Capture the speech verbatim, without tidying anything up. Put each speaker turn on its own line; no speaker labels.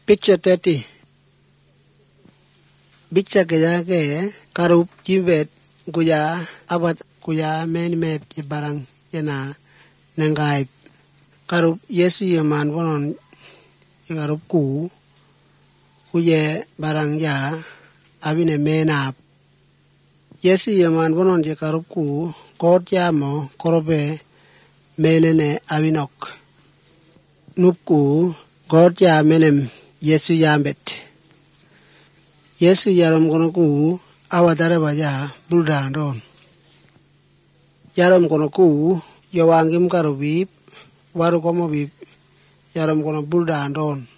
Picture thirty. Picture kaya ke karup jivet kuya abat kuya men me barang yana nangai karup Yesu yaman wonon karup ku kuye barang ya abine menap Yesu yaman wonon je karup ku kot yamo korobe menene abinok nupku kot ya menem Yesu yambet Yesu yaram kono ku awadare baja buldandon yaram kono ku yawangim karubib waru komo bib yaram kono buldandon